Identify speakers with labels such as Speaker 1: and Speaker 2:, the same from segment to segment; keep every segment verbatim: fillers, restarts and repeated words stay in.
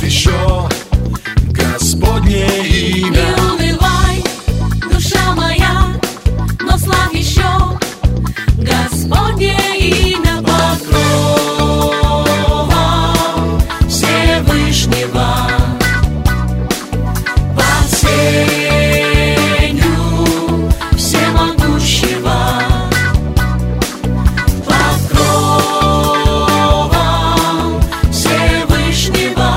Speaker 1: еще Господне имя.
Speaker 2: Не унывай, душа моя, но славь еще Господне имя. Покровом Всевышнего, под сенью Всемогущего, под кровом Всевышнего,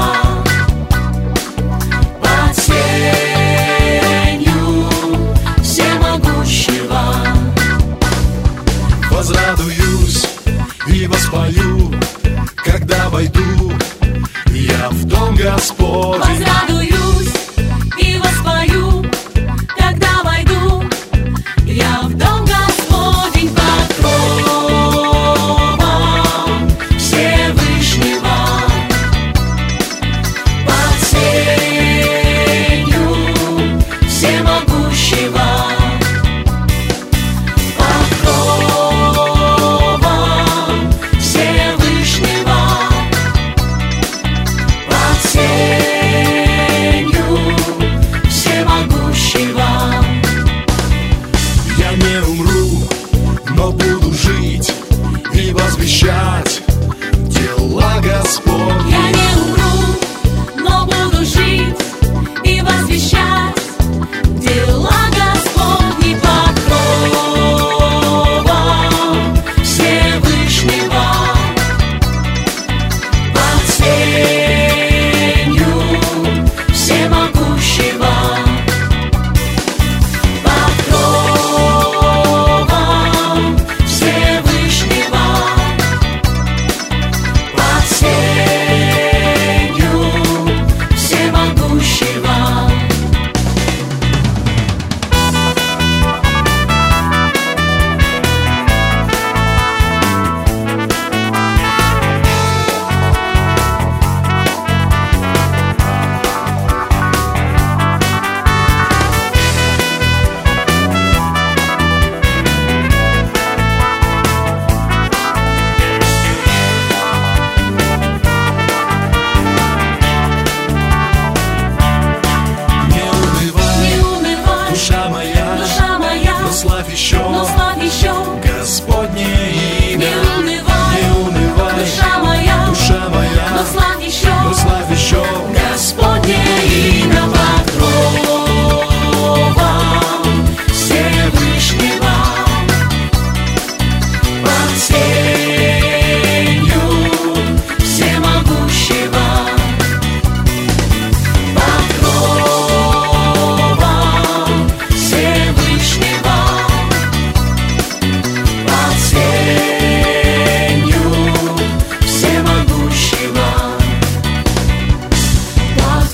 Speaker 2: под сенью Всемогущего.
Speaker 1: Возрадуюсь и воспою, когда войду я в дом Господень.
Speaker 2: Возрадуюсь и воспою, когда войду я в дом Господень. Под кровом Всевышнего, под сенью Всемогущего, под кровом Всевышнего, под сенью Всемогущего.
Speaker 1: Я не умру, но буду жить и возвещать дела Господни.
Speaker 2: Я не умру, но буду жить и возвещать дела Господни. Под кровом Всевышнего, под сенью Всемогущего, под кровом Всевышнего, под сенью Всемогущего.
Speaker 1: Не унывай,
Speaker 2: Не унывай,
Speaker 1: душа моя,
Speaker 2: душа моя,
Speaker 1: но славь еще
Speaker 2: но славь еще
Speaker 1: Господне имя.
Speaker 2: Не унывай,
Speaker 1: Не унывай,
Speaker 2: душа моя,
Speaker 1: душа моя,
Speaker 2: но славь еще
Speaker 1: но славь еще
Speaker 2: Господне имя. Под кровом Всевышнего, под сенью Всемогущего, под кровом Всевышнего, под сенью Всемогущего, под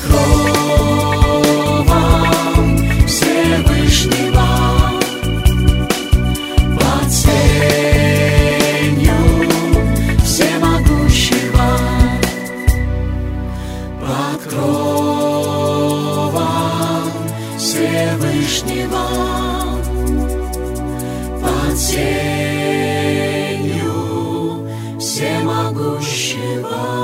Speaker 2: кровом Всевышнего, под сенью Всемогущего, под кровом Всевышнего, под сенью Всемогущего.